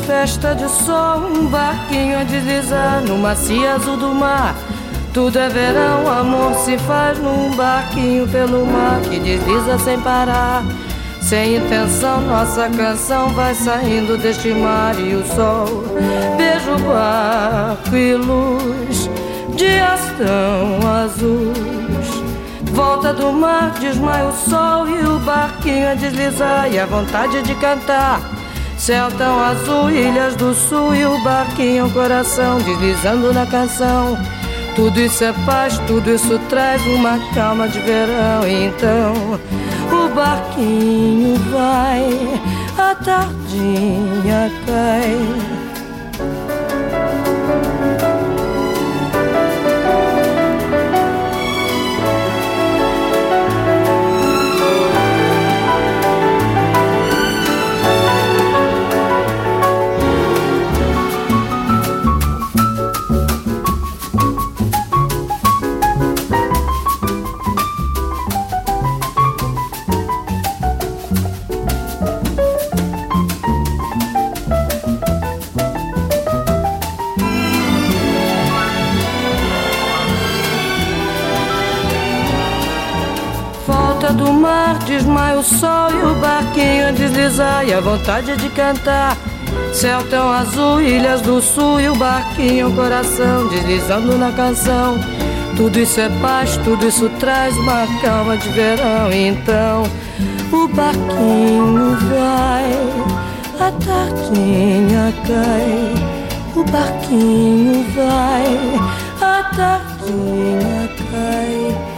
festa de sol, um barquinho a deslizar no macio azul do mar. Tudo é verão, amor se faz num barquinho pelo mar que desliza sem parar. Sem intenção, nossa canção vai saindo deste mar e o sol beija o barco e luz, dias tão azuis. Volta do mar, desmaia o sol e o barquinho a deslizar e a vontade de cantar. Céu tão azul, ilhas do sul e o barquinho, coração deslizando na canção. Tudo isso é paz, tudo isso traz uma calma de verão. E então o barquinho vai, a tardinha cai. Do mar desmaia o sol e o barquinho a deslizar e a vontade de cantar. Céu tão azul, ilhas do sul e o barquinho, coração deslizando na canção. Tudo isso é paz, tudo isso traz uma calma de verão. Então o barquinho vai, a tardinha cai. O barquinho vai, a tardinha cai.